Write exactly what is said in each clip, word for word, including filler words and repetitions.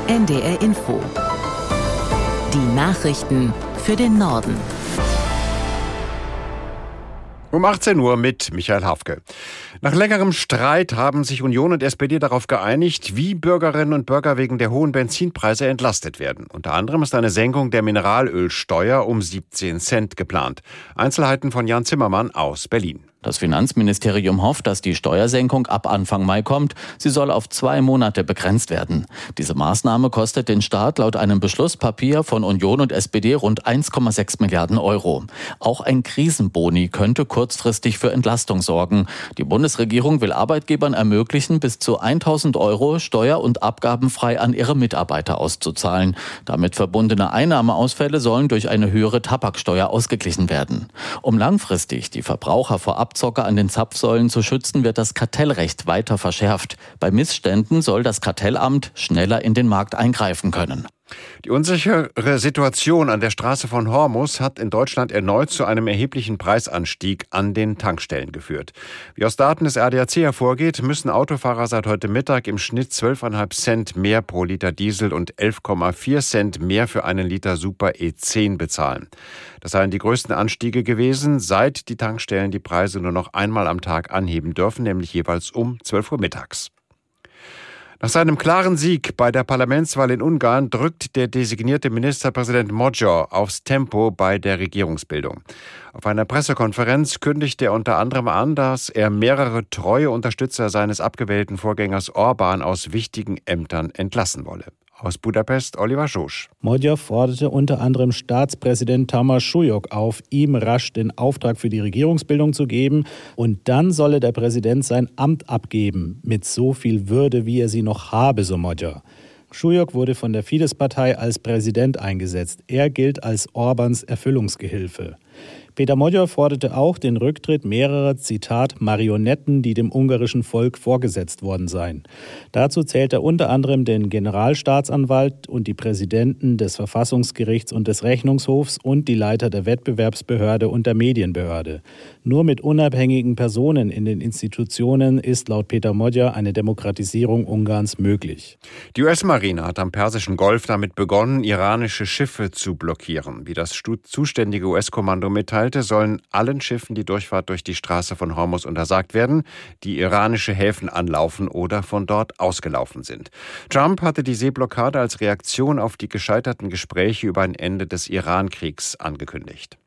N D R Info. Die Nachrichten für den Norden. Um achtzehn Uhr mit Michael Hafke. Nach längerem Streit haben sich Union und S P D darauf geeinigt, wie Bürgerinnen und Bürger wegen der hohen Benzinpreise entlastet werden. Unter anderem ist eine Senkung der Mineralölsteuer um siebzehn Cent geplant. Einzelheiten von Jan Zimmermann aus Berlin. Das Finanzministerium hofft, dass die Steuersenkung ab Anfang Mai kommt. Sie soll auf zwei Monate begrenzt werden. Diese Maßnahme kostet den Staat laut einem Beschlusspapier von Union und S P D rund eins Komma sechs Milliarden Euro. Auch ein Krisenboni könnte kurzfristig für Entlastung sorgen. Die Bundesregierung will Arbeitgebern ermöglichen, bis zu tausend Euro steuer- und abgabenfrei an ihre Mitarbeiter auszuzahlen. Damit verbundene Einnahmeausfälle sollen durch eine höhere Tabaksteuer ausgeglichen werden. Um langfristig die Verbraucher vor Abzocker an den Zapfsäulen zu schützen, wird das Kartellrecht weiter verschärft. Bei Missständen soll das Kartellamt schneller in den Markt eingreifen können. Die unsichere Situation an der Straße von Hormuz hat in Deutschland erneut zu einem erheblichen Preisanstieg an den Tankstellen geführt. Wie aus Daten des A D A C hervorgeht, müssen Autofahrer seit heute Mittag im Schnitt zwölf Komma fünf Cent mehr pro Liter Diesel und elf Komma vier Cent mehr für einen Liter Super E zehn bezahlen. Das seien die größten Anstiege gewesen, seit die Tankstellen die Preise nur noch einmal am Tag anheben dürfen, nämlich jeweils um zwölf Uhr mittags. Nach seinem klaren Sieg bei der Parlamentswahl in Ungarn drückt der designierte Ministerpräsident Magyar aufs Tempo bei der Regierungsbildung. Auf einer Pressekonferenz kündigt er unter anderem an, dass er mehrere treue Unterstützer seines abgewählten Vorgängers Orbán aus wichtigen Ämtern entlassen wolle. Aus Budapest, Oliver Schosch. Magyar forderte unter anderem Staatspräsident Tamás Súlyog auf, ihm rasch den Auftrag für die Regierungsbildung zu geben. Und dann solle der Präsident sein Amt abgeben, mit so viel Würde, wie er sie noch habe, so Magyar. Súlyog wurde von der Fidesz-Partei als Präsident eingesetzt. Er gilt als Orbáns Erfüllungsgehilfe. Peter Magyar forderte auch den Rücktritt mehrerer, Zitat, Marionetten, die dem ungarischen Volk vorgesetzt worden seien. Dazu zählt er unter anderem den Generalstaatsanwalt und die Präsidenten des Verfassungsgerichts und des Rechnungshofs und die Leiter der Wettbewerbsbehörde und der Medienbehörde. Nur mit unabhängigen Personen in den Institutionen ist laut Peter Magyar eine Demokratisierung Ungarns möglich. Die U S-Marine hat am Persischen Golf damit begonnen, iranische Schiffe zu blockieren. Wie das zuständige U S-Kommando mitteilt, sollen allen Schiffen die Durchfahrt durch die Straße von Hormuz untersagt werden, die iranische Häfen anlaufen oder von dort ausgelaufen sind. Trump hatte die Seeblockade als Reaktion auf die gescheiterten Gespräche über ein Ende des Iran-Kriegs angekündigt.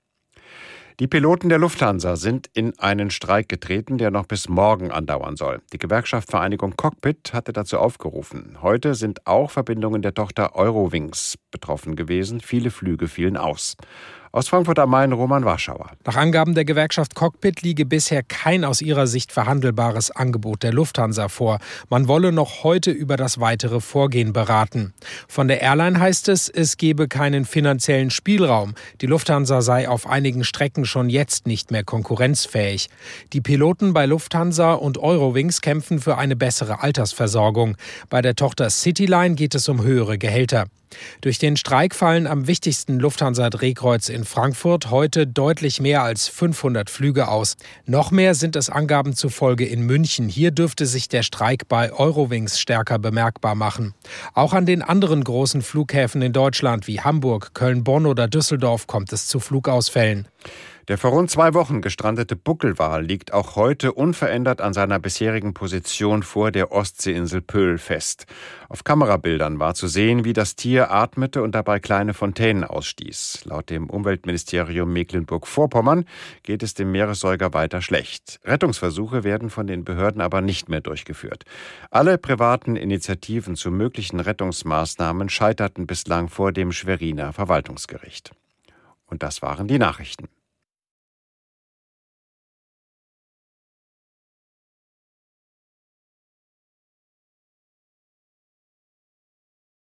Die Piloten der Lufthansa sind in einen Streik getreten, der noch bis morgen andauern soll. Die Gewerkschaft Vereinigung Cockpit hatte dazu aufgerufen. Heute sind auch Verbindungen der Tochter Eurowings betroffen gewesen. Viele Flüge fielen aus. Aus Frankfurt am Main, Roman Warschauer. Nach Angaben der Gewerkschaft Cockpit liege bisher kein aus ihrer Sicht verhandelbares Angebot der Lufthansa vor. Man wolle noch heute über das weitere Vorgehen beraten. Von der Airline heißt es, es gebe keinen finanziellen Spielraum. Die Lufthansa sei auf einigen Strecken schon jetzt nicht mehr konkurrenzfähig. Die Piloten bei Lufthansa und Eurowings kämpfen für eine bessere Altersversorgung. Bei der Tochter Cityline geht es um höhere Gehälter. Durch den Streik fallen am wichtigsten Lufthansa-Drehkreuz in Frankfurt heute deutlich mehr als fünfhundert Flüge aus. Noch mehr sind es Angaben zufolge in München. Hier dürfte sich der Streik bei Eurowings stärker bemerkbar machen. Auch an den anderen großen Flughäfen in Deutschland wie Hamburg, Köln, Bonn oder Düsseldorf kommt es zu Flugausfällen. Der vor rund zwei Wochen gestrandete Buckelwal liegt auch heute unverändert an seiner bisherigen Position vor der Ostseeinsel Pöhl fest. Auf Kamerabildern war zu sehen, wie das Tier atmete und dabei kleine Fontänen ausstieß. Laut dem Umweltministerium Mecklenburg-Vorpommern geht es dem Meeressäuger weiter schlecht. Rettungsversuche werden von den Behörden aber nicht mehr durchgeführt. Alle privaten Initiativen zu möglichen Rettungsmaßnahmen scheiterten bislang vor dem Schweriner Verwaltungsgericht. Und das waren die Nachrichten.